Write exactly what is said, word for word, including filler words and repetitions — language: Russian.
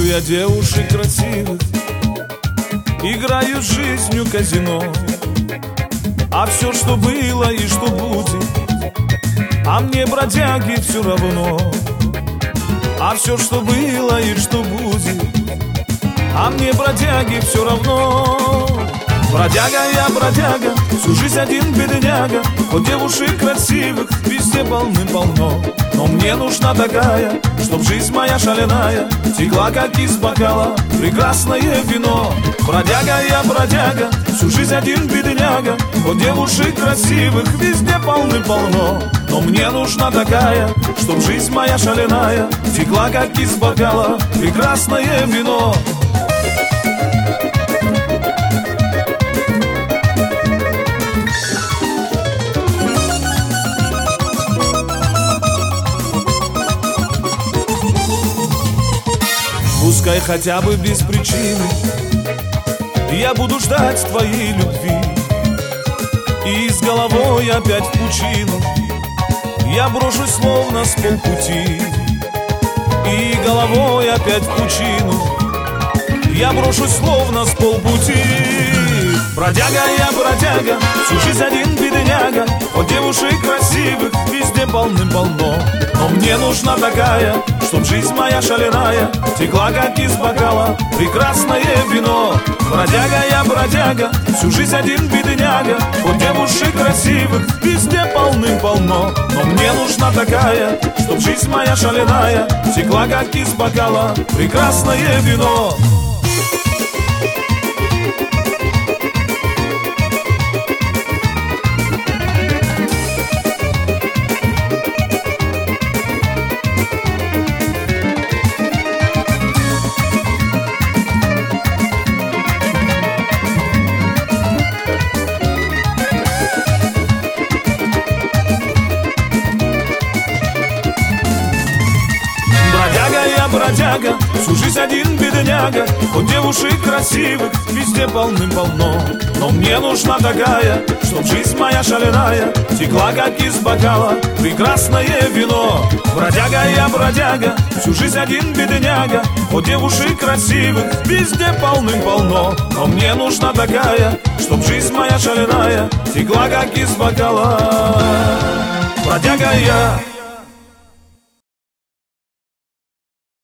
я девушек красивых, играю с жизнью казино. А все, что было и что будет, а мне, бродяги, все равно. А все, что было и что будет, а мне, бродяги, все равно. Бродяга я, бродяга, всю жизнь один бедняга. Вот девушек красивых везде полным-полно, но мне нужна такая, чтоб жизнь моя шаленая текла, как из бокала, прекрасное вино. Бродяга я, бродяга, всю жизнь один бедняга. Вот девушек красивых везде полным-полно, но мне нужна такая, чтоб жизнь моя шаленая текла, как из бокала, прекрасное вино. Пускай хотя бы без причины я буду ждать твоей любви, и с головой опять в пучину я брошусь словно с полпути. И головой опять в пучину я брошусь словно с полпути. Бродяга я, бродяга, всю жизнь один бедняга. Вот девушек красивых везде полным-полно, но мне нужна такая, чтоб жизнь моя шаленая текла, как из бокала, прекрасное вино. Бродяга я, бродяга, всю жизнь один бедняга. Вот девушек красивых везде полным-полно, но мне нужна такая, чтоб жизнь моя шаленая текла, как из бокала, прекрасное вино. Бродяга, всю жизнь один бедняга. Вот девушек красивых везде полным-полно, но мне нужна такая, чтоб жизнь моя шаленая текла, как из бокала, прекрасное вино. Бродяга я, бродяга, всю жизнь один бедняга. Вот девушек красивых везде полным-полно, но мне нужна такая, чтоб жизнь моя шаленая текла, как из бокала. Бродяга я.